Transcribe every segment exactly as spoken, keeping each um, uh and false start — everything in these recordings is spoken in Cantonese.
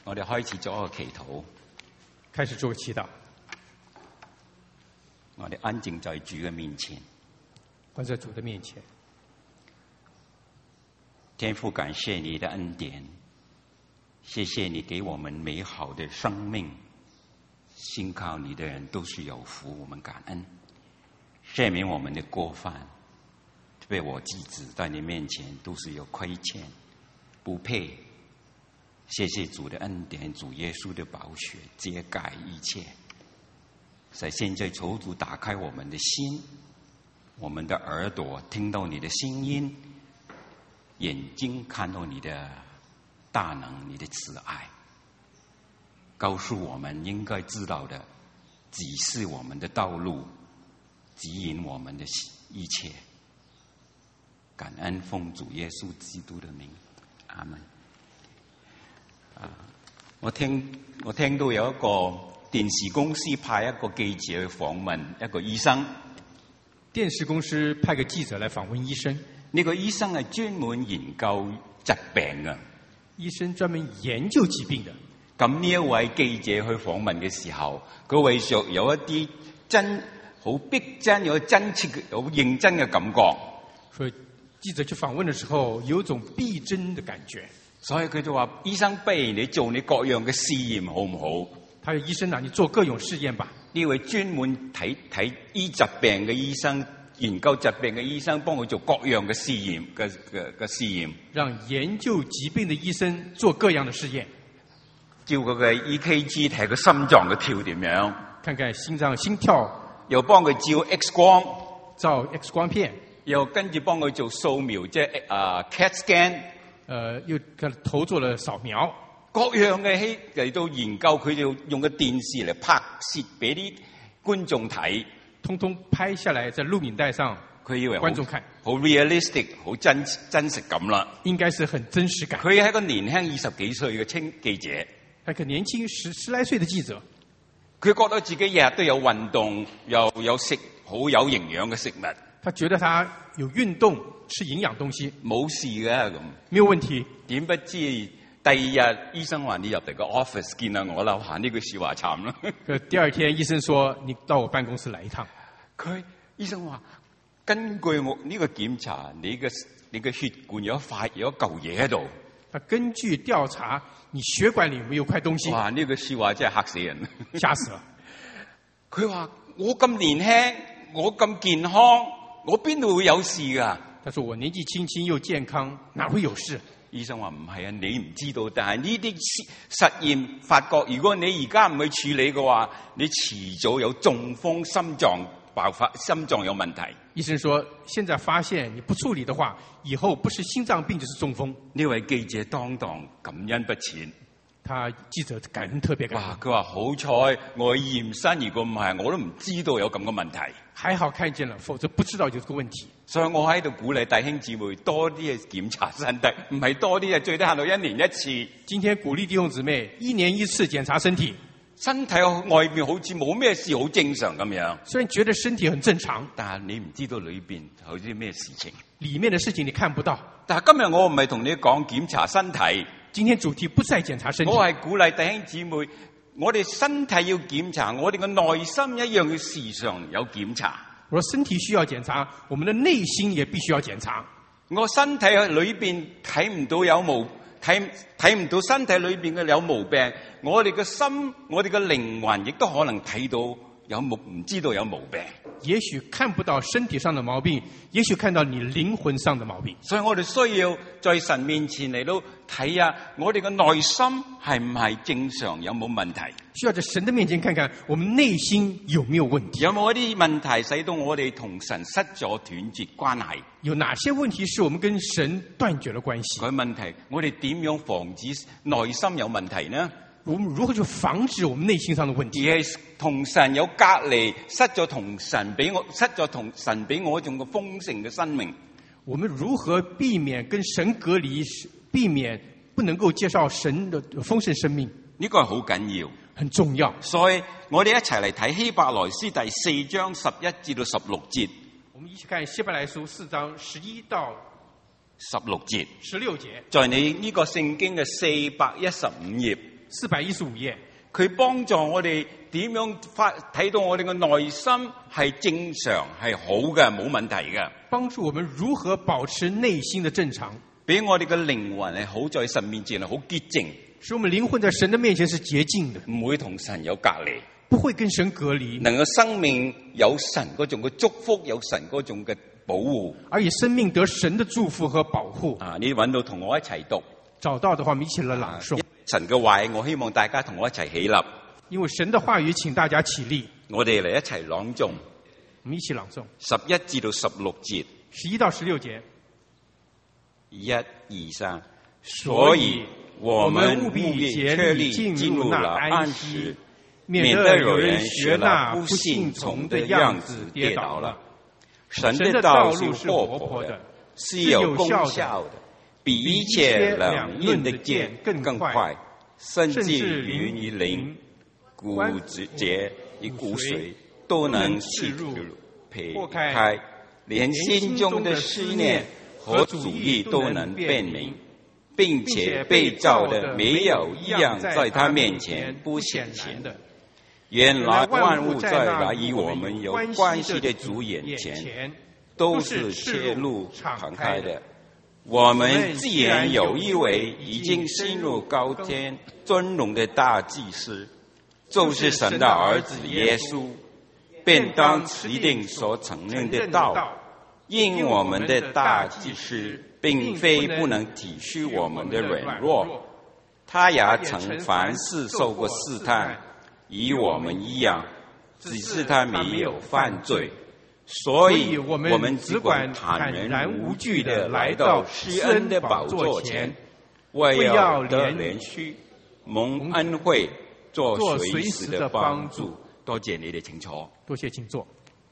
我哋開始做一個祈禱， 開始做個祈禱。 我哋安靜在主嘅面前， 關在主的面前。 天父，感謝你的恩典，謝謝你給我們美好的生命。信靠你的人都是有福，我們感恩。赦免我們的過犯，特別我自己在你面前都是有虧欠，不配。謝謝主的恩典，主耶穌的寶血遮蓋一切。在現在求主打開我們的心，我們的耳朵聽到你的聲音，眼睛看到你的大能，你的慈愛，告訴我們應該知道的，指示我們的道路，指引我們的一切。感恩奉主耶穌基督的名，阿門。啊！我聽我聽到有一個電視公司派一個記者去訪問一個醫生。 電視公司派個記者來訪問醫生。 呢個醫生係專門研究疾病嘅。 醫生專門研究疾病嘅。 咁呢一位記者去訪問嘅時候，佢為著有一啲真好逼真、有真切、有認真嘅感覺。 所以記者去訪問嘅時候，有種逼真嘅感覺。 所以佢就話：醫生，不如你做你各樣嘅試驗好唔好？ 他說：醫生啊，你做各種試驗吧。 呢位專門睇睇醫疾病嘅醫生，研究疾病嘅醫生，幫佢做各樣嘅試驗嘅嘅嘅試驗。讓研究疾病嘅醫生做各樣嘅試驗。 照佢嘅 E K G 睇佢心臟嘅跳點樣？ 看看心臟心跳。又幫佢照 X 光， 照 X 光片。 又跟住幫佢做掃描，即係啊 C A T scan。 呃，又跟頭做了掃描， 各樣嘅戲嚟到研究，佢就用個電視嚟拍攝俾啲觀眾睇， 通通拍下來在錄影帶上， 佢以為觀眾看， 好 realistic， 好真真實感啦。 應該是很真實感。 佢係一個年輕二十幾歲嘅青記者， 係個年輕十十來歲嘅記者， 佢覺得自己日日都有運動，又有食好有營養嘅食物。 他覺得他有運動，吃營養東西， 冇事嘅咁， 沒有問題。 點不知第二日醫生話你入嚟個 office 見下我啦，嚇呢句説話慘啦。 第二天醫生說你到我辦公室來一趟。 佢醫生話根據我呢個檢查，你嘅你嘅血管有一塊有一嚿嘢喺度。 他根據調查，你血管裡有沒有塊東西？ 哇！呢句説話真係嚇死人， 嚇死了。 佢話我咁年輕，我咁健康。我邊度會有事噶？ 他說我年紀輕輕又健康，哪會有事？ 醫生話唔係啊，你唔知道，但係呢啲實驗發覺，如果你而家唔去處理嘅話，你遲早有中風、心臟爆發、心臟有問題。 醫生說，現在發現你不處理的話，以後不是心臟病就是中風。 呢位記者當堂感恩不淺。 他記者感恩特別感恩。 哇！佢話好彩我驗身，如果唔係，我都唔知道有咁嘅問題。 還好看見了，否則不知道有這個問題。 所以我喺度鼓勵弟兄姊妹多啲去檢查身體，唔係多啲啊，最低限度一年一次。 今天鼓勵弟兄姊妹一年一次檢查身體， 身體外面好似冇咩事，好正常咁樣。 雖然覺得身體很正常， 但係你唔知道裏邊有啲咩事情。 裡面的事情你看不到。 但係今日我唔係同你講檢查身體， 今天主題不再檢查身體。 我係鼓勵弟兄姊妹，我哋身體要檢查，我哋嘅內心一樣要時常有檢查。 我說身體需要檢查，我們的內心也必須要檢查。 我身體裏邊睇唔到有毛，睇睇唔到身體裏邊嘅有毛病，我哋嘅心，我哋嘅靈魂亦都可能睇到有毛，唔知道有毛病。 也許看不到身體上的毛病，也許看到你靈魂上的毛病。 所以我哋需要在神面前嚟到睇下，我哋嘅內心係唔係正常，有冇問題？ 需要在神的面前看看，我們內心有沒有問題？ 有冇一啲問題使到我哋同神失咗斷絕關係？ 有哪些問題是我們跟神斷絕了關係？ 佢問題，我哋點樣防止內心有問題呢？ 我們如何去防止我們內心上的問題？ 而係同神有隔離，失咗同神俾我，失咗同神俾我一種嘅豐盛嘅生命。 我們如何避免跟神隔離，避免不能夠介紹神的豐盛生命？ 呢個係好緊要， 很重要。 所以我哋一齊嚟睇希伯來書第四章十一至到十六節。 我們一起看希伯來書四章十一到十六節。 十六節， 在你呢個聖經嘅四百一十五頁。 四百一十五頁， 佢幫助我哋點樣發睇到我哋嘅內心係正常係好嘅，冇問題嘅。 幫助我們如何保持內心的正常， 俾我哋嘅靈魂係好在神面前係好潔淨， 使我們靈魂在神的面前是潔淨的， 唔會同神有隔離， 不會跟神隔離， 能夠生命有神嗰種嘅祝福，有神嗰種嘅保護， 而以生命得神的祝福和保護。 啊！你揾到同我一齊讀， 找到的話，我們一起來朗誦。 神嘅話，我希望大家同我一齊起立。 因為神的話語，請大家起立。 我哋嚟一齊朗誦我們一起朗誦十一至到十六節， 十一到十六節。 一二三，所以我們務必確立進入那安息，免得有人學那不信從的樣子跌倒了。神的道路是活潑的，是有功效的，比一切兩刃的劍更快，甚至於你靈、骨節與骨髓都能刺入、劈開，連心中的思念和主意都能辨明，並且被造的沒有一樣在他面前不顯現的。原來萬物在那與我們有關係的主眼前都是赤露敞開的。我們既然有一位已經升入高天尊榮的大祭司，就是神的兒子耶穌，便當持定所承認的道。因我們的大祭司並非不能體恤我們的軟弱，他也曾凡事受過試探，與我們一樣，只是他沒有犯罪。所以我們只管坦然無懼地來到施恩的寶座前，為要得憐恤、蒙恩惠、做隨時的幫助。多謝你哋，請坐。 多謝，請坐。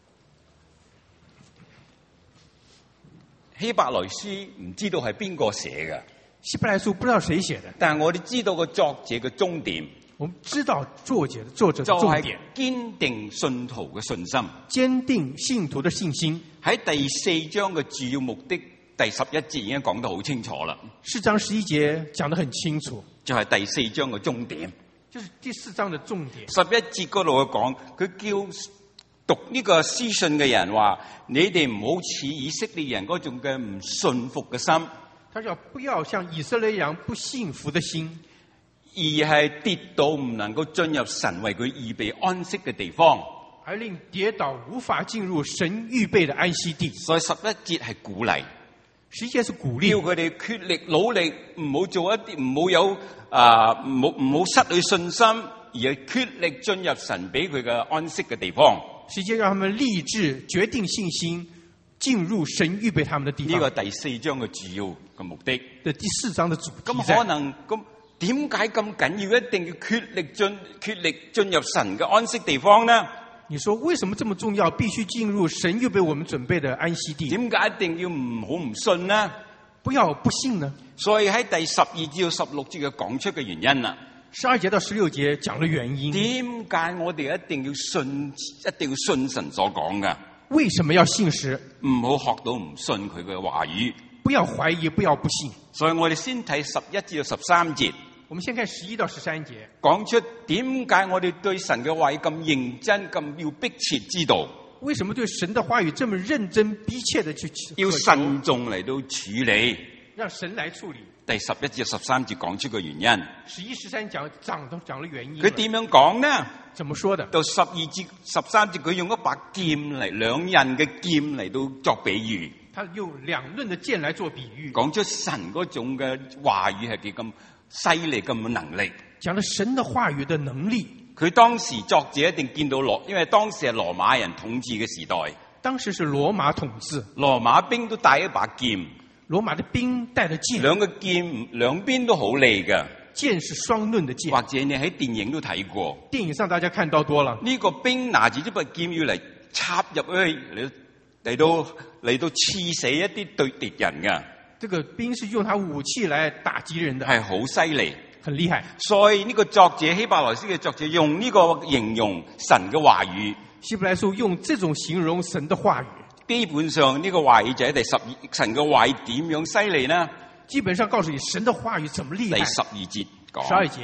希伯來書唔知道係邊個寫嘅， 希伯來書不知道誰寫的， 但係我哋知道個作者嘅終點。 我們知道作者作者的就係重點， 堅定信徒嘅信心。 堅定信徒的信心。 喺第四章嘅主要目的，第十一節已經講得好清楚啦。 四章十一節講得很清楚， 就係第四章嘅終點。 就是第四章的重點。 十一節嗰度佢講，佢叫讀呢個書信嘅人話：你哋唔好似以色列人嗰種嘅唔信服嘅心。 他說不要像以色列人不信服的心， 而係跌倒唔能夠進入神為佢預備安息嘅地方， 而令跌倒無法進入神預備的安息地。 所以十一節係鼓勵， 十一節是鼓勵， 叫佢哋竭力努力，唔好做一啲唔好有啊，唔好唔好失去信心，而係竭力進入神俾佢嘅安息嘅地方。 十一節讓他們立志決定信心，進入神預備他們的地方。 呢個第四章嘅主要嘅目的。 的第四章的主題。 咁可能咁。點解咁緊要？一定要竭力進竭力進入神嘅安息地方呢？ 你說為什麼這麼重要？必須進入神預備我們準備的安息地。 點解一定要唔好唔信呢？ 不要不信呢？ 所以喺第十二至到十六節嘅講出嘅原因啦。 十二節到十六節講了原因。 點解我哋一定要信？一定要信神所講噶？ 為什麼要信時？ 唔好學到唔信佢嘅話語。 不要懷疑，不要不信。 所以我哋先睇十一至到十三節。 我們先看十一到十三節， 講出點解我哋對神嘅話語咁認真，咁要迫切知道。 為什麼對神的話語這麼認真逼切地去要慎重嚟到處理， 讓神來處理。 第十一至十三節講出個原因。 十一十三講講都講了原因。 佢點樣講呢？ 怎麼說的？ 到十二至十三節，佢用一把劍嚟，兩刃嘅劍嚟到作比喻。 他用兩刃的劍來做比喻， 講出神嗰種嘅話語係幾咁犀利，咁嘅能力。 講到神的話語的能力。 佢當時作者一定見到羅，因為當時係羅馬人統治嘅時代。 當時是羅馬統治， 羅馬兵都帶一把劍。 羅馬的兵帶着劍， 兩個劍兩邊都好利㗎。 劍是雙刃的劍， 或者你喺電影都睇過。 電影上大家看到多了。 呢個兵拿住呢把劍要嚟插入去嚟嚟到嚟到刺死一啲對敵人㗎。 這個兵是用他武器來打擊人的， 係好犀利， 很厲害。 所以呢個作者希伯來書嘅作者用呢個形容神嘅話語。 希伯來書用這種形容神的話語。 基本上呢個話語就喺第十二，神嘅話語點樣犀利呢？ 基本上告訴你神的話語怎麼厲害。 第十二節講， 十二節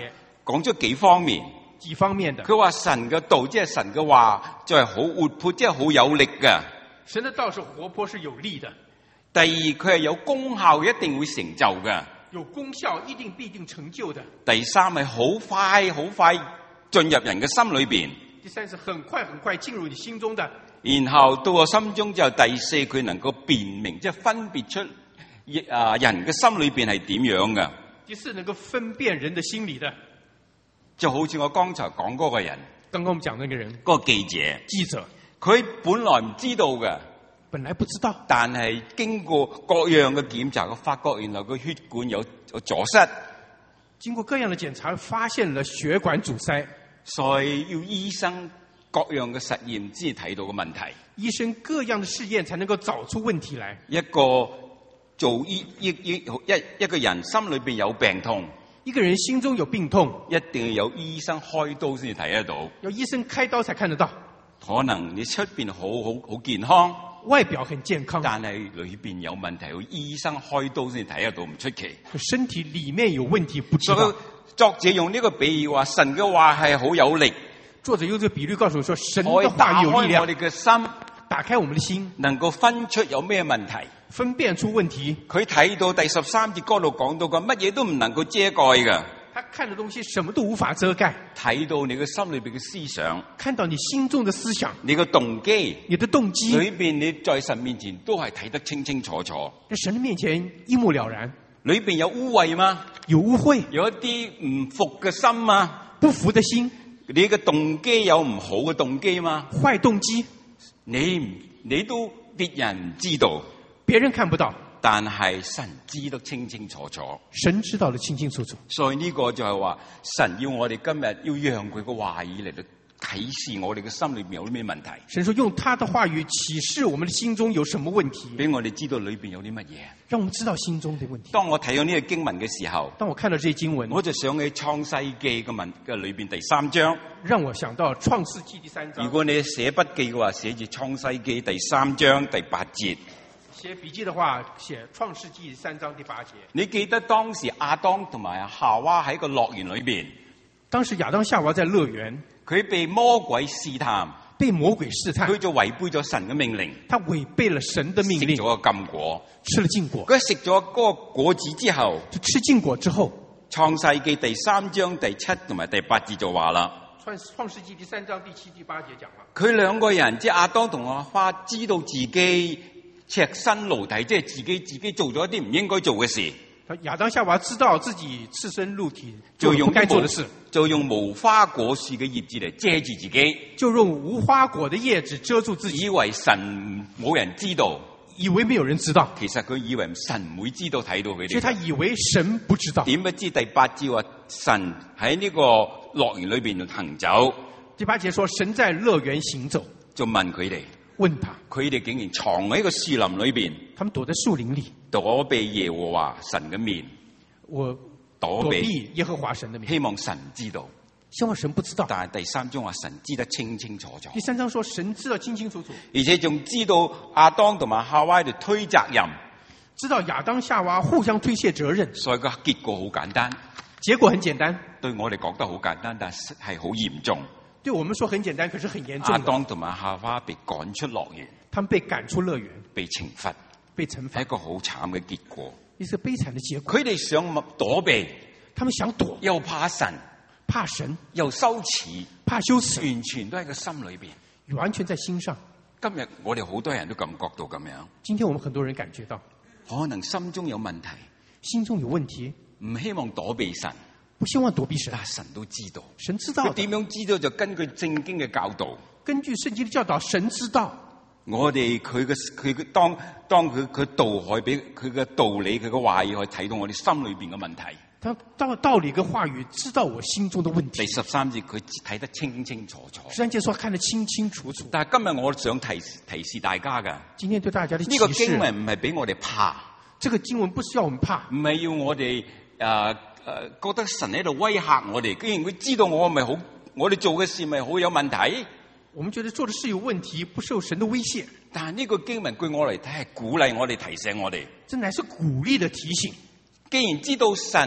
講咗幾方面。 幾方面的。 佢話神嘅道即係神嘅話，就係好活潑，即係好有力嘅。 神的道是活潑，是有力的。 第二，佢係有功效，一定會成就嘅。 有功效，一定必定成就的。 第三係好快好快進入人嘅心裏邊。 第三是很快很快進入你心中的。 然後到我心中之後，第四佢能夠辨明，即係分別出啊人嘅心裏邊係點樣嘅。 第四能夠分辨人的心理的。 就好似我剛才講嗰個人， 剛剛我們講那個人， 嗰個記者， 記者， 佢本來唔知道嘅， 本來不知道， 但係經過各樣嘅檢查，佢發覺原來個血管有有阻塞。 經過各樣嘅檢查，發現了血管阻塞， 所以要醫生各樣嘅實驗先睇到個問題。 醫生各樣嘅試驗才能夠找出問題來。 一個做醫醫醫一一個人心裏邊有病痛。 一個人心中有病痛， 一定要有醫生開刀先至睇得到。 要醫生開刀才看得到。 可能你出邊好好好健康， 外表很健康， 但係裏邊有問題，要醫生開刀先至睇得到，唔出奇。 身體裏面有問題，不知道。 所以作者用呢個比喻話，神嘅話係好有力。 作者用這個比喻告訴我說，神的話有力量， 我哋嘅心， 打開我們的心， 能夠分出有咩問題。 分辨出問題。 佢睇到第十三節嗰度講到嘅乜嘢都唔能夠遮蓋嘅。 他看的東西什麼都無法遮蓋。 睇到你嘅心裏邊嘅思想， 看到你心中的思想， 你嘅動機， 你的動機裏邊你在神面前都係睇得清清楚楚。 在神的面前一目了然。 裏邊有污穢嗎？ 有污穢， 有一啲唔服嘅心嗎？ 不服的心。 你嘅動機有唔好嘅動機嗎？ 壞動機， 你唔你都別人唔知道。 別人看不到， 但係神知得清清楚楚。 神知道得清清楚楚。 所以呢個就係話，神要我哋今日要讓佢嘅話語嚟到啟示我哋嘅心裏面有啲咩問題。 神說用他的話語啟示我們的心中有什麼問題， 俾我哋知道裏邊有啲乜嘢， 讓我們知道心中的問題。 當我睇到呢個經文嘅時候， 當我看到這些經文， 我就想起創世記嘅文嘅裏邊第三章。 讓我想到創世記第三章。 如果你寫筆記嘅話，寫住創世記第三章第八節。 寫筆記的話，寫創世記三章第八節。 你記得當時亞當同埋夏娃喺個樂園裏邊， 當時亞當夏娃在樂園， 佢被魔鬼試探， 被魔鬼試探， 佢就違背咗神嘅命令， 他違背了神的命令， 食咗個禁果， 吃了禁果。 佢食咗嗰個果子之後， 就吃禁果之後， 創世記第三章第七同埋第八節就話啦。 創創世記第三章第七第八節講啦， 佢兩個人即係亞當同夏娃知道自己赤身露體，即係自己自己做咗一啲唔應該做嘅事。 亞當夏娃知道自己赤身露體做不該做的事， 就用無花果樹嘅葉子嚟遮住自己， 就用無花果的葉子遮住自己， 以為神冇人知道， 以為沒有人知道。 其實佢以為神唔會知道睇到佢哋， 所以他以為神不知道。 點不知第八節話神喺呢個樂園裏邊行走。 第八節說神在樂園行走， 就問佢哋， 問他， 佢哋竟然藏喺個樹林裏邊， 他們躲在樹林裏， 躲避耶和華神嘅面， 我躲避耶和華神的面， 希望神唔知道， 希望神不知道。 但係第三章話神知得清清楚楚， 第三章說神知道清清楚楚， 而且仲知道亞當同埋夏娃喺度推責任， 知道亞當夏娃互相推卸責任， 所以個結果好簡單。 結果很簡單， 對我哋講得好簡單，但係係好嚴重。 對我們說很簡單，可是很嚴重。 亞當同埋夏娃被趕出樂園， 他們被趕出樂園， 被懲罰， 被懲罰， 係一個好慘嘅結果。 一個悲慘的結果。 佢哋想躲避， 他們想躲， 又怕神， 怕神， 又羞恥， 怕羞恥， 完全都喺個心裏邊， 完全在心上。 今日我哋好多人都感覺到咁樣。 今天我們很多人感覺到， 可能心中有問題， 心中有問題， 唔希望躲避神， 不希望躲避神， 但係神都知道， 神知道。 佢點樣知道？就根據聖經嘅教導， 根據聖經的教導，神知道。 我哋佢嘅佢嘅當當佢佢導海俾佢嘅道理，佢嘅話語去睇到我哋心裏邊嘅問題。 他道道理跟話語知道我心中的問題。 第十三節佢睇得清清楚楚。 十三節說看得清清楚楚。 但係今日我想提提示大家㗎， 今天對大家的呢個經文唔係俾我哋怕， 這個經文不是要我們怕， 唔係要我哋誒誒覺得神喺度威嚇我哋。既然佢知道我咪好，我哋做嘅事咪好有問題。 我們覺得做的事有問題，不受神的威脅。 但係呢個經文據我嚟睇係鼓勵我哋，提醒我哋。 這乃是鼓勵的提醒。 既然知道神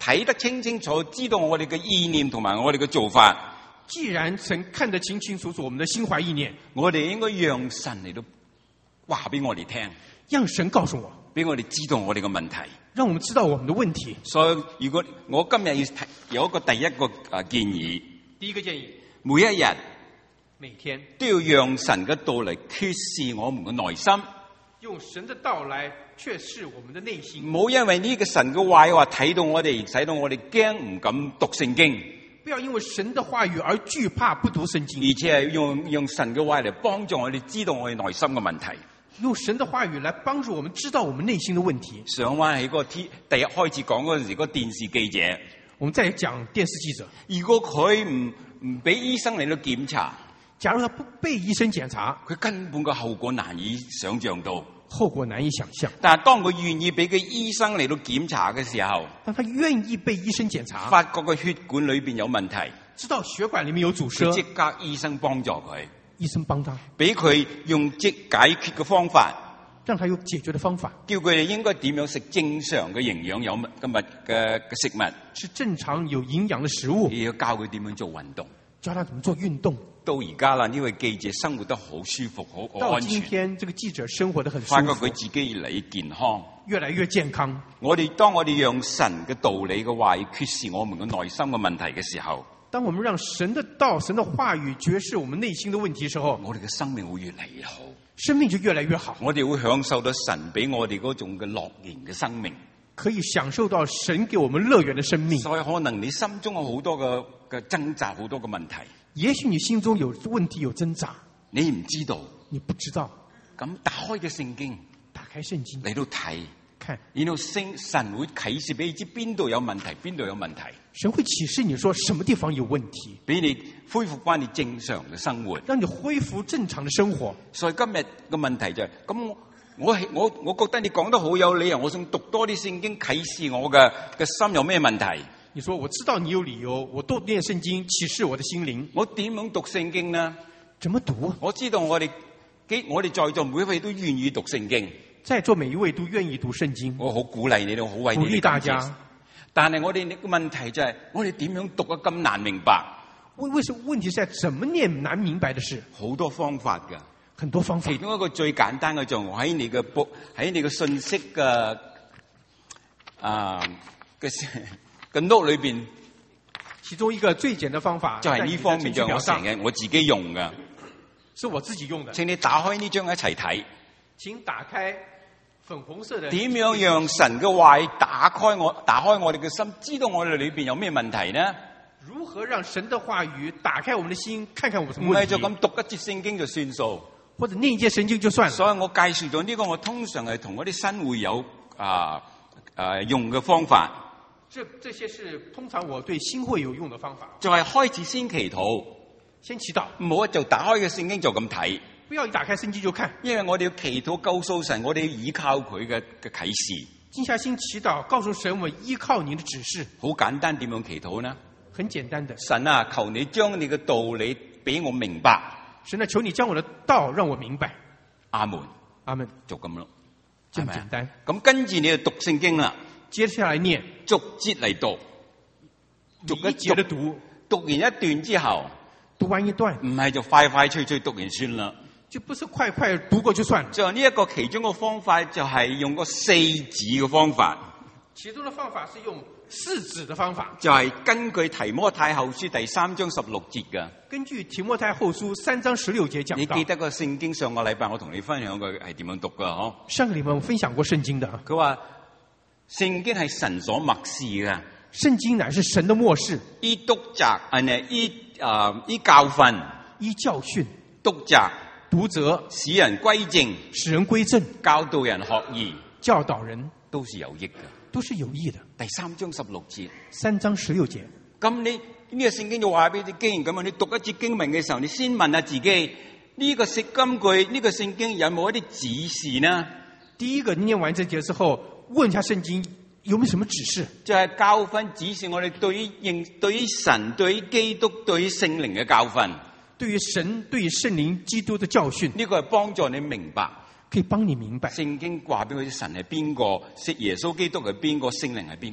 睇得清清楚，知道我哋嘅意念同埋我哋嘅做法。 既然神看得清清楚楚我們的心懷意念， 我哋應該讓神嚟到話俾我哋聽， 讓神告訴我， 俾我哋知道我哋嘅問題， 讓我們知道我們的問題。 所以如果我今日要提有一個第一個啊建議， 第一個建議， 每一日每天都要讓神嘅道嚟揭示我們嘅內心， 用神的道來確示我們的內心。 唔好因為呢個神嘅話話睇到我哋，使到我哋驚唔敢讀聖經。 不要因為神的話語而懼怕不讀聖經， 而且係用用神嘅話嚟幫助我哋知道我哋內心嘅問題。 用神的話語來幫助我們知道我們內心的問題。 上翻喺嗰個 T 第一開始講嗰陣時，嗰個電視記者， 我們再講電視記者， 如果佢唔唔俾醫生嚟到檢查， 假如他不被醫生檢查， 佢根本個後果難以想象到。 後果難以想象。 但係當佢願意俾個醫生嚟到檢查嘅時候， 當他願意被醫生檢查， 發覺個血管裏邊有問題， 知道血管裏面有阻塞， 佢即刻醫生幫助佢， 醫生幫他， 俾佢用即解決嘅方法， 讓他有解決的方法， 叫佢哋應該點樣食正常嘅營養有嘅物嘅嘅食物， 是正常有營養的食物， 亦要教佢點樣做運動。 教他怎麼做運動。 到而家啦，呢位記者生活得好舒服，好好到安全。 今天，這個記者生活得很舒發覺服， 佢自己越嚟越健康。 越來越健康。 我哋當我哋讓神嘅道理嘅話語揭示我們嘅內心嘅問題嘅時候， 當我們讓神的道、神的話語決示我們內心的問題的時候， 我哋嘅生命會越嚟越好， 生命就越來越好。 我哋會享受到神俾我哋嗰種嘅樂園嘅生命。 可以享受到神給我們樂園的生命。 所以可能你心中有好多嘅嘅掙扎，好多嘅問題。 也許你心中有問題、有掙扎， 你唔知道， 你不知道。 咁打開嘅聖經， 打開聖經嚟到睇， 看， 然後聖神會啟示俾你知邊度有問題，邊度有問題， 神會啟示你說什麼地方有問題， 俾你恢復翻你正常嘅生活， 讓你恢復正常的生活。 所以今日嘅問題就係、是、咁，我係我我覺得你講得好有理由，我想讀多啲聖經啟示我嘅嘅心有咩問題。 你說我知道你有理由，我多念聖經啟示我的心靈。 我點樣讀聖經呢？ 怎麼讀？ 我知道我哋我哋在座每一位都願意讀聖經， 在座每一位都願意讀聖經。 我好鼓勵你哋，好為你哋鼓勵大家。 但係我哋嘅問題就係、是，我哋點樣讀啊咁難明白？ 為為什麼問題是在怎麼念難明白的事？ 好多方法㗎， 很多方法。 其中一個最簡單嘅就喺你嘅簿喺你嘅信息嘅啊嘅嘅 note 裏邊， 其中一個最簡的方法就係呢方面，就我成日我自己用㗎， 是我自己用的。 請你打開呢張一齊睇。 請打開粉紅色的。 點樣讓神嘅話語打開我打開我哋嘅心，知道我哋裏邊有咩問題呢？ 如何讓神的話語打開我們的心，看看我們什麼問題？ 唔係就咁讀一節聖經就算數， 或者念一節聖經就算了。 所以我介紹咗呢個，我通常係同嗰啲新會友啊啊用嘅方法。 這這些是通常我對新會有用的方法。 就係開始先祈禱， 先祈禱， 唔好就打開嘅聖經就咁睇。 不要一打開聖經就看， 因為我哋要祈禱告訴神，我哋要依靠佢嘅嘅啟示。 靜下心祈禱，告訴神我依靠您的指示。 好簡單，點樣祈禱呢？ 很簡單的， 神啊，求你將你嘅道理俾我明白。 神啊，求你將我的道讓我明白。 阿門， 阿門， 就咁咯， 這麼簡單。 咁跟住你就讀聖經啦， 接下來念， 逐節嚟讀，逐一節的讀， 讀完一段之後， 讀完一段， 唔係就快快脆脆讀完算啦。 就不是快快讀過就算了。 就呢一個其中嘅方法就係用個四指嘅方法。 其中的方法是用四指的方法， 就係、是、根據提摩太後書第三章十六節嘅。 根據提摩太後書三章十六節講到。 你記得個聖經上個禮拜我同你分享過係點樣讀噶？嗬。 上個禮拜我分享過聖經的。 佢話聖經係神所默示嘅。 聖經乃是神的默示。 依督責，誒，依啊依教訓， 依教訓， 督責， 督責， 使人歸正， 使人歸正， 教導人學義， 教導人都是有益嘅。 都是有益的。 第三章十六節， 三章十六節。 咁你呢、這個聖經就話俾你，既然咁樣，你讀一節經文嘅時候，你先問下自己，呢、這個釋金句，呢、這個聖經有冇一啲指示呢？ 第一個念完這節之後，問一下聖經有沒有什麼指示？ 就係、是、教訓指示我哋對於認對於神、對於基督、對於聖靈嘅教訓。 對於神、對於聖靈、基督的教訓， 呢、這個係幫助你明白。 可以幫你明白聖經話俾佢啲神係邊個，耶穌基督係邊個，聖靈係邊個。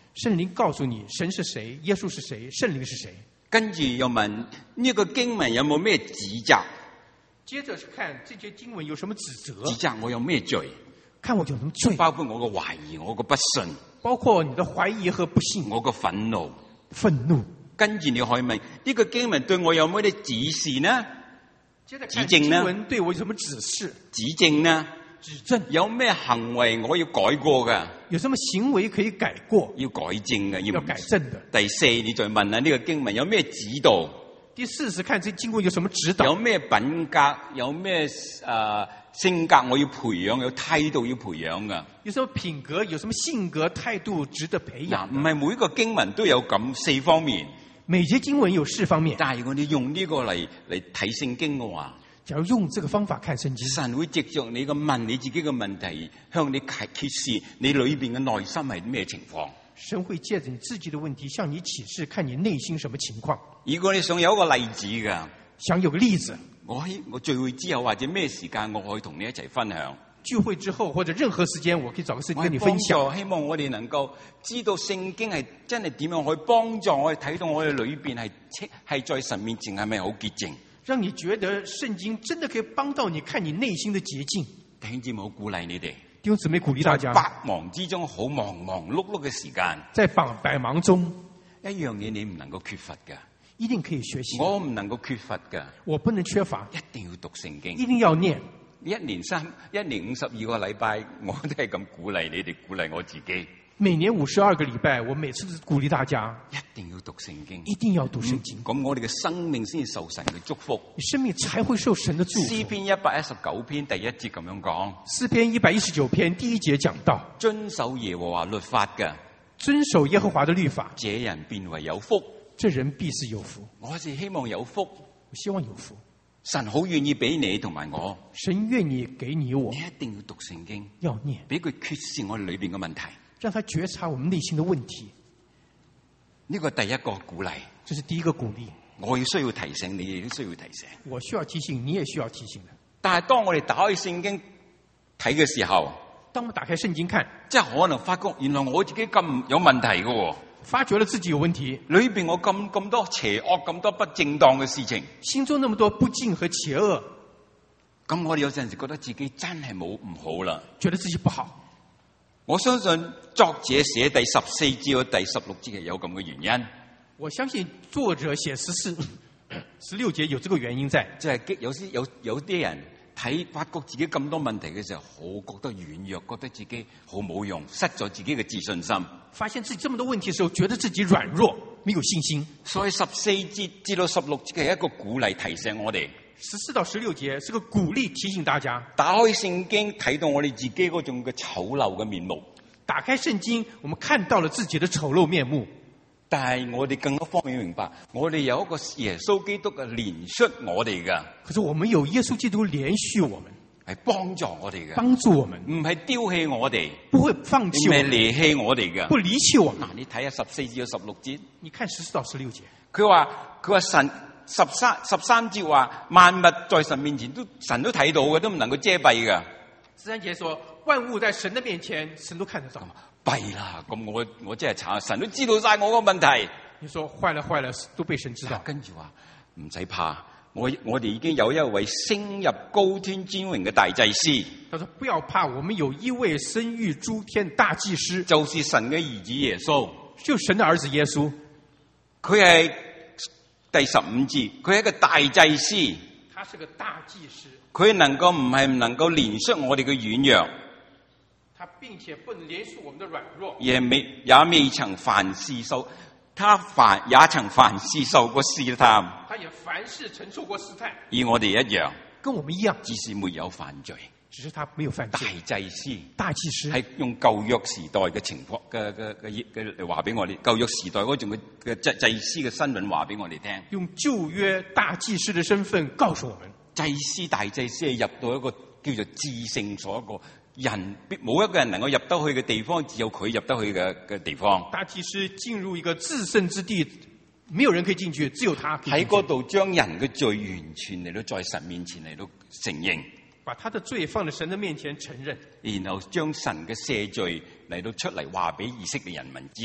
聖靈告訴你神是誰，耶穌是誰，聖靈是誰。 跟住又問呢個經文有冇咩指責？ 接着是看這些經文有什麼指責， 指責我有咩罪？ 看我有什麼罪， 包括我嘅懷疑，我嘅不信， 包括你的懷疑和不信， 我嘅憤怒， 憤怒。 跟住你可以問呢個經文對我有冇啲指示呢？ 接着看經文對我有什麼指示？ 指正呢？ 指正。 有咩行為我要改過㗎？ 有什麼行為可以改過？ 要改正嘅， 要改正的。 第四，你再問下呢個經文有咩指導？ 第四是看這經文有什麼指導？ 有咩品格？有咩誒、呃、性格我要培養？有態度要培養㗎？ 有什麼品格？有什麼性格態度值得培養？ 嗱，唔係每一個經文都有咁四方面。 每節經文有四方面。 但係如果你用呢個嚟嚟睇聖經嘅話， 假如用這個方法看聖經， 神會藉着你嘅問你自己嘅問題，向你揭示你裏邊嘅內心係咩情況。 神會借着你自己的問題向你啟示，看你內心什麼情況。 如果你想有一個例子㗎， 想有個例子， 我喺我聚會之後或者咩時間，我可以同你一齊分享。 聚會之後或者任何時間，我可以找個時間跟你分享。 希望我哋能夠知道聖經係真係點樣可以幫助我哋睇到我哋裏邊係係在神面前係咪好潔淨。 讓你覺得聖經真的可以幫到你，看你內心的潔淨。 弟兄姊妹，好鼓勵你哋。 弟兄姊妹，鼓勵大家。 在百忙之中，好忙忙碌碌嘅時間， 在百忙中， 一樣嘢你唔能夠缺乏㗎。 一定可以學習。 我唔能夠缺乏㗎。 我不能缺乏。 一定要讀聖經。 一定要念。 一年三一年五十二個禮拜，我都係咁鼓勵你哋，鼓勵我自己。 每年五十二個禮拜，我每次都鼓勵大家一定要讀聖經， 一定要讀聖經。 咁、嗯、我哋嘅生命先至受神嘅祝福， 你生命才會受神的祝福。 詩篇一百一十九篇第一節咁樣講。 詩篇一百一十九篇第一節講到， 遵守耶和華律法嘅， 遵守耶和華的律法， 這人變為有福。 這人必是有福。 我是希望有福， 我希望有福。 神好願意俾你同埋我， 神願意給你我。 你一定要讀聖經， 要念， 俾佢揭示我哋裏邊嘅問題。 讓他覺察我們內心的問題。 呢個第一個鼓勵， 這是第一個鼓勵。 我要需要提醒你，亦都需要提醒。 我需要提醒，你也需要提醒的。 但係當我哋打開聖經睇嘅時候， 當我們打開聖經看， 即係可能發覺原來我自己咁有問題嘅， 發覺了自己有問題， 裏邊我咁咁多邪惡、咁多不正當嘅事情， 心中那麼多不敬和邪惡， 咁我哋有陣時覺得自己真係冇唔好啦， 覺得自己不好。 我相信作者寫第十四節到第十六節係有咁嘅原因。 我相信作者寫十四、十六節有這個原因在， 即係有啲有有啲人睇發覺自己咁多問題嘅時候，好覺得軟弱，覺得自己好冇用，失咗自己嘅自信心。 發現自己這麼多問題嘅時候，覺得自己軟弱，沒有信心。所以十四節至到十六節係一個鼓勵提醒我哋。 十四到十六節是個鼓勵提醒大家， 打開聖經睇到我哋自己嗰種嘅醜陋嘅面目。 打開聖經，我們看到了自己的醜陋面目。 但係我哋更加方面明白，我哋有一個耶穌基督嘅憐恤我哋噶。 可是我們有耶穌基督憐恤我們， 係幫助我哋嘅， 幫助我們， 唔係丟棄我哋， 不會放棄我們， 唔係離棄我哋嘅， 不離棄我們。 嗱，你睇下十四至到十六節， 你看十四到十六節， 佢話佢話神十三十三節話萬物在神面前都神都睇到嘅，都唔能夠遮蔽嘅。 十三節說萬物在神的面前，神都看得到。 弊啦，咁我我真係慘，神都知道晒我個問題。 你說壞了壞了，都被神知道。 跟住話唔使怕，我我哋已經有一位升入高天尊榮嘅大祭司。 他說不要怕，我們有一位升入諸天大祭司， 就是神嘅兒子耶穌， 就是神的兒子耶穌。 佢係第十五節，佢係一個大祭司。 他是個大祭司， 佢能夠唔係唔能夠憐恤我哋嘅軟弱。 他並且不能憐恤我們的軟弱， 也未也未曾凡事受，他凡也曾凡事受過試探， 他也凡事承受過試探， 與我哋一樣， 跟我們一樣， 只是沒有犯罪， 只是他沒有犯罪。 大祭司， 大祭司係用舊約時代嘅情況嘅嘅嘅嘅嚟話俾我哋，舊約時代嗰種嘅嘅祭祭司嘅身份話俾我哋聽， 用舊約大祭司嘅身份告訴我們， 祭司大祭司係入到一個叫做至聖所，一個人冇一個人能夠入得去嘅地方，只有佢入得去嘅嘅地方。 大祭司進入一個至聖之地，沒有人可以進去，只有他可以進去。 喺嗰度將人嘅罪完全嚟到在神面前嚟到承認， 把他的罪放在神的面前承認， 然後將神嘅赦罪嚟到出嚟話俾以色列人民知道，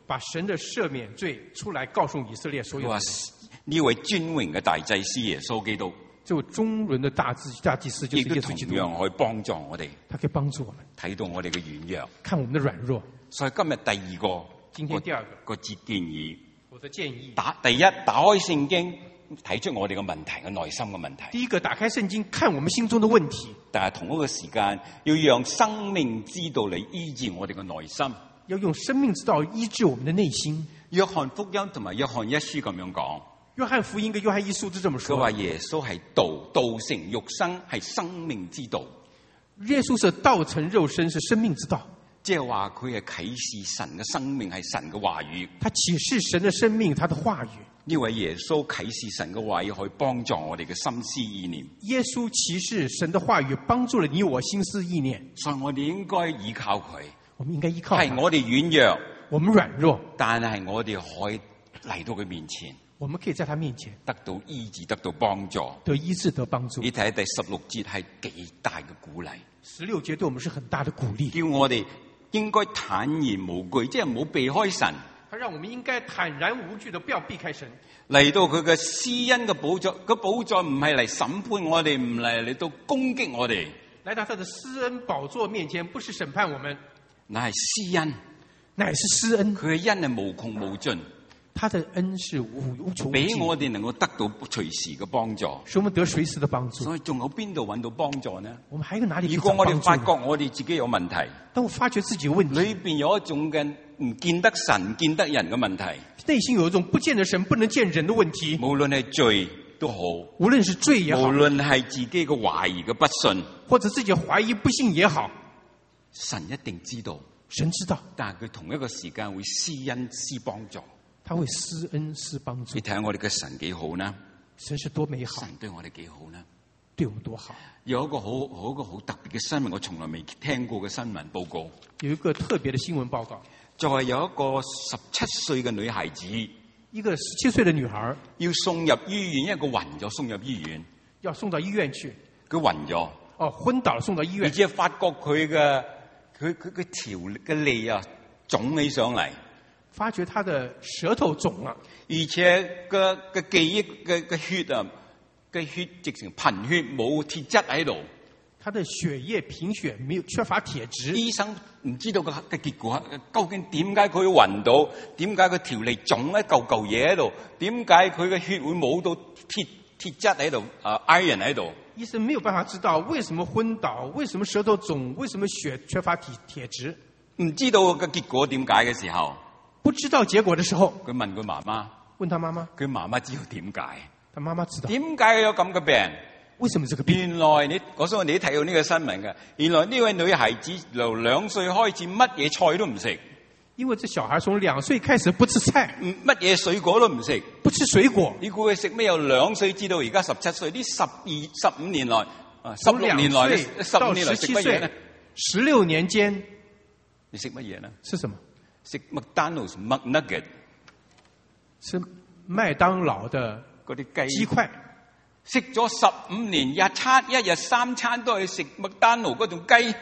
把神的赦免罪出來告訴以色列所有佢話人。 呢位尊榮嘅大祭司耶穌基督， 這位中倫的大祭大祭司就亦都同是耶穌基督， 樣可以幫助我哋他可以幫助我們睇到我哋嘅軟弱。 看我們的軟弱。 所以今日第二個， 今天第二個個節建議， 我的建議， 打第一打開聖經，睇出我哋嘅問題，嘅內心嘅問題。 第一個打開聖經，看我們心中的問題， 但係同一個時間，要讓生命之道嚟醫治我哋嘅內心。 要用生命之道醫治我們的內心。 約翰福音同埋約翰一書咁樣講， 約翰福音跟約翰一書都這麼說。 佢話耶穌係道，道成肉身係生命之道。 耶穌是道成肉身，是生命之道。 即係話佢係啟示神嘅生命，係神嘅話語。 他啟示神的生命，他的話語。 呢位耶穌啟示神嘅話語，可以幫助我哋嘅心思意念。 耶穌啟示神的話語，幫助了你我心思意念。 所以我哋應該依靠佢。 我們應該依靠他。 係我哋軟弱， 我們軟弱， 但係我哋可以嚟到佢面前， 我們可以在他面前得到醫治，得到幫助。 得醫治，得幫助。 你睇第十六節係幾大嘅鼓勵。 十六節對我們是很大的鼓勵， 叫我哋應該坦然無懼，即係唔好避開神。 他讓我們應該坦然無懼的，不要避開神。 嚟到佢嘅施恩嘅寶座，個寶座唔係嚟審判我哋，唔係嚟到攻擊我哋。 來到他的施恩寶座面前，不是審判我們， 乃係施恩， 乃是施恩。 佢嘅恩係無窮無盡， 他的恩是無無窮無俾盡， 我哋能夠得到隨時嘅幫助。 使我們得隨時的幫助。 所以仲有邊度揾到幫助呢？ 我們還有哪裡去如果我哋找幫助呢？ 發覺我哋自己有問題， 當我發覺自己有問題， 裏邊有一種嘅唔見得神、唔見得人嘅問題， 內心有一種不見得神、不能見人的問題， 無論係罪都好， 無論是罪也好， 無論係自己嘅懷疑嘅不信， 或者自己懷疑不信也好， 神一定知道。 神知道， 但係佢同一個時間會施恩施幫助。 他會施恩施幫助你。睇下我哋嘅神幾好呢？ 神是多美好神，對我哋幾好呢？ 對我們多好。 有一個好好一個好特別嘅新聞，我從來未聽過嘅新聞報告， 有一個特別的新聞報告， 就係有一個十七歲嘅女孩子一個十七歲的女孩要送入醫院，因為佢暈咗，送入醫院， 要送到醫院去， 佢暈咗， 哦，昏倒了送到醫而院， 且發覺佢嘅佢佢嘅條嘅脷啊腫起上嚟， 發覺他的舌頭腫了， 而且個個記憶嘅嘅血啊嘅血直成貧血，冇鐵質喺度。 他的血液貧血，沒有缺乏鐵質。 醫生唔知道個嘅結果，究竟點解佢會暈到？點解佢條脷腫一嚿嚿嘢喺度？點解佢嘅血會冇到鐵鐵質喺度？啊 ，iron 喺度？ 醫生沒有辦法知道為什麼昏倒，為什麼舌頭腫，為什麼血缺乏鐵鐵質。 唔知道個結果點解嘅時候， 不知道結果的時候， 佢問佢媽媽， 問他媽媽， 佢媽媽知道點解？ 他媽媽知道點解佢有咁嘅病？ 為什麼這個病？ 原來你，我相信你都睇到呢個新聞嘅。原來呢位女孩子由兩歲開始乜嘢菜都唔食， 因為這小孩從兩歲開始不吃菜， 唔乜嘢水果都唔食。 不吃水果。 你估佢食咩？由兩歲至到而家十七歲，呢十二十五年來，啊十從兩六年來， 歲十五到年來十七食乜嘢呢歲？，十六年間你食乜嘢呢？ 是什麼？ 食麥當勞麥 nugget 吃麥當勞的嗰啲雞， 雞塊。 食咗十五年，日餐一日三餐都係食麥當勞嗰種雞。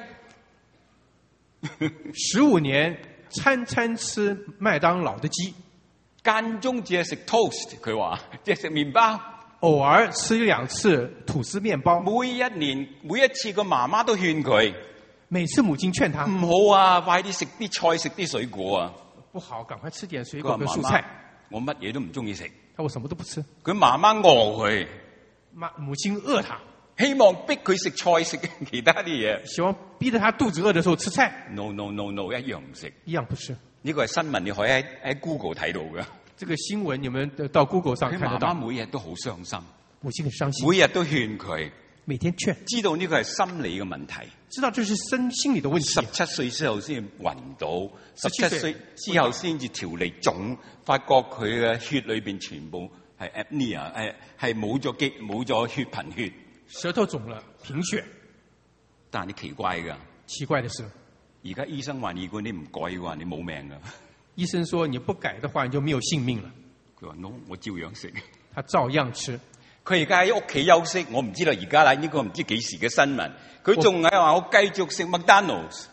十五年餐餐吃麥當勞的雞， 間中只係食 toast，佢話即係食麵包。 偶爾吃一兩次吐司麵包。 每一年每一次個媽媽都勸佢每次母親勸他唔好啊，快啲食啲菜食啲水果啊。 不好，趕快吃點水佢話媽媽果跟蔬菜。 我乜嘢都唔中意食。 他我什麼都不吃。 佢媽媽餓佢。 媽母親餓他， 希望逼佢食菜食其他啲嘢。 希望逼得他肚子餓的時候吃菜。 No no no no， 一樣唔食。 一樣不吃。 呢個係新聞，你可以喺喺 Google 睇到嘅。 這個新聞你們到 Google 上佢媽看得到。 媽每日都好傷心， 母親很傷心， 每日都勸佢， 每天勸， 知道呢個係心理嘅問題。 知道這是身心理的問題。 十七歲之後先暈倒，十七十七歲歲之後先至條脷腫，發覺佢嘅血裏邊全部係 apnea， 係係冇咗肌冇咗血貧血， 舌頭腫了，貧血。 但係你奇怪㗎， 奇怪的是， 而家醫生話如果你唔改嘅話，你冇命㗎。 醫生說你不改的話，你就沒有性命了。 佢話 no， 我照樣食。 他照樣吃。 佢而家喺屋企休息，我唔知道而家啦，呢個唔知幾時嘅新聞。佢仲係話我繼續食麥當勞。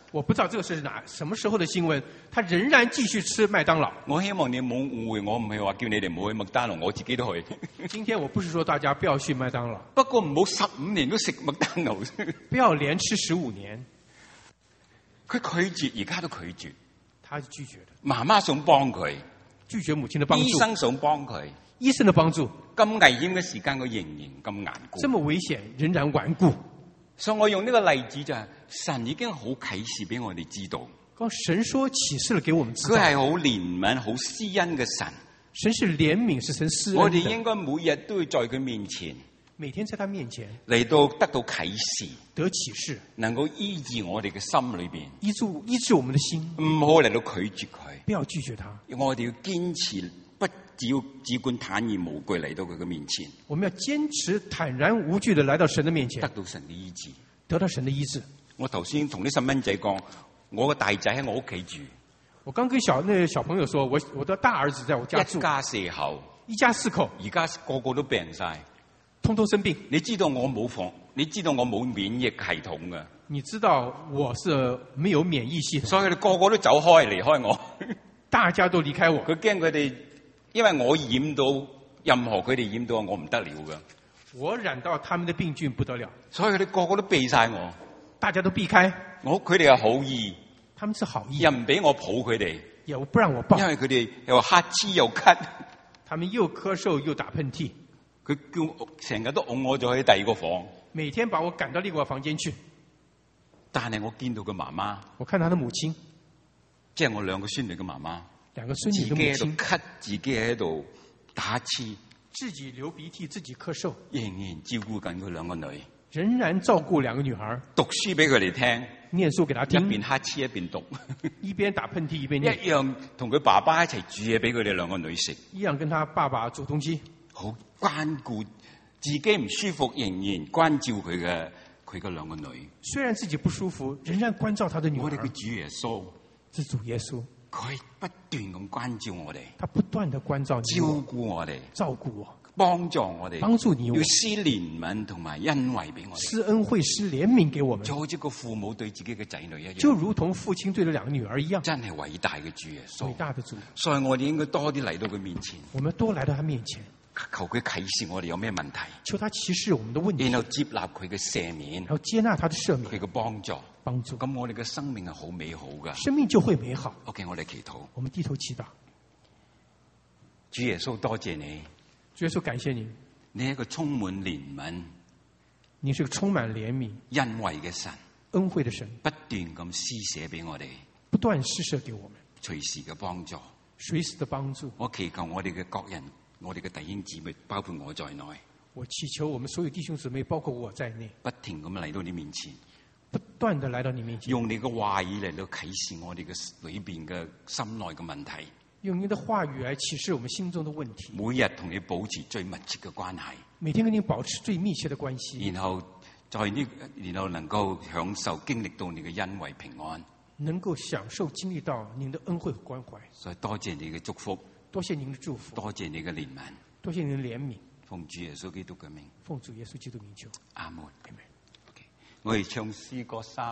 我不知道這個是哪什麼時候的新聞，他仍然繼續吃麥當勞。 我希望你冇誤會，我唔係話叫你哋唔好去麥當勞，我自己都去。 今天我不是說大家不要去麥當勞， 不過唔好十五年都食麥當勞。 不要連吃十五年。 佢拒絕，而家都拒絕。 他是拒絕的。 媽媽想幫佢， 拒絕母親的幫助。 醫生想幫佢， 醫生的幫助。 咁危險嘅時間，佢仍然咁頑固。 這麼危險，仍然頑固。 所以我用呢個例子就係、是、神已經好啟示俾我哋知道。 剛神說啟示了給我們知道。 佢係好憐憫、好施恩嘅神。 神是憐憫，是神施恩的。 我哋應該每日都要在佢面前， 每天在他面前嚟到得到啟示， 得啟示， 能夠醫治我哋嘅心裏邊， 醫治醫治我們的心。 唔好嚟到拒絕佢， 不要拒絕他。 我哋要堅持，不只要只管坦然無懼嚟到佢嘅面前。 我們要堅持坦然無懼地來到神的面前， 得到神嘅醫治， 得到神的醫治。 我頭先同啲細蚊仔講，我個大仔喺我屋企住。 我剛跟小那個小朋友說，我我的大兒子在我家住， 一家四口， 一家四口， 而家個個都病晒， 通通生病。 你知道我冇防，你知道我冇免疫系統㗎。 你知道我是沒有免疫系統， 所以佢哋個個都走開離開我， 大家都離開我。 佢驚佢哋，因為我染到任何佢哋染到，我唔得了㗎。 我染到他們的病菌不得了， 所以佢哋個個都避晒我， 大家都避開。 我佢哋係好意， 他們是好意， 又唔俾我抱佢哋， 也不讓我抱， 因為佢哋又黑黐又咳， 他們又咳嗽又打噴嚏， 佢叫成日都拱我咗去第二個房， 每天把我趕到另外房間去。 但係我見到佢媽媽， 我看他的母親， 即係我兩個孫女嘅媽媽， 兩個孫自己女的母親， 喺度咳，自己喺度打黐， 自己流鼻涕，自己咳嗽， 仍然照顧緊佢兩個女， 仍然照顧兩個女孩， 讀書俾佢哋聽， 念書給他一聽， 邊黑黐一邊讀， 一邊打噴嚏一邊一念， 樣同佢爸爸一齊煮嘢俾佢哋兩個女食， 一樣跟他爸爸煮東西， 好關顧自己唔舒服，仍然關照佢嘅佢嘅兩個女。 雖然自己不舒服，仍然關照他的女我哋嘅兒。 主耶穌， 是主耶穌， 佢不斷咁關照我哋， 他不斷地關照你照我， 顧我哋， 照顧我， 幫助我哋， 幫助你我要施憐憫同埋恩惠俾我哋， 施恩惠、施憐憫給我們， 就好似個父母對自己嘅仔女一就樣， 如同父親對着兩個女兒一樣。 真係偉大嘅主耶穌偉。大的主， 所以我哋應該多啲嚟到佢面前， 我們多來到他面前， 求佢啟示我哋有咩問題， 求他啟示我們的問題， 然後接納佢嘅赦免然，後接納他的赦免、 佢嘅幫助。 幫助， 咁我哋嘅生命係好美好噶。 生命就會美好。 OK， 我哋祈禱。 我們低頭祈禱， 主耶穌，多謝你， 主耶穌感謝你， 你係一個充滿憐憫、 你是個充滿憐憫、 恩惠嘅神， 恩惠的神， 不斷咁施捨俾我哋， 不斷施捨給我們， 隨時嘅幫助。 隨時的幫助。 我祈求我哋嘅各人，我哋嘅弟兄姊妹，包括我在內， 我祈求我們所有弟兄姊妹，包括我在內， 不停咁嚟到你面前， 不斷地來到你面前， 用你嘅話語嚟到啟示我哋嘅裏邊嘅心內嘅問題。 用你的話語來啟示我們心中的問題。 每日同你保持最密切嘅關係， 每天跟你保持最密切的關係， 然後在呢，然後能夠享受經歷到你嘅恩惠平安。 能夠享受經歷到您的恩惠和關懷。 所以多謝你嘅祝福， 多謝您的祝福， 多謝你嘅憐憫， 多謝您的憐憫。 奉主耶穌基督嘅名， 奉主耶穌基督名求， 阿門。 阿門。 Okay. 我哋唱詩歌三，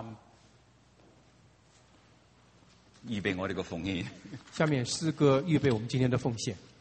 預備我哋嘅奉獻。 下面詩歌預備我們今天的奉獻。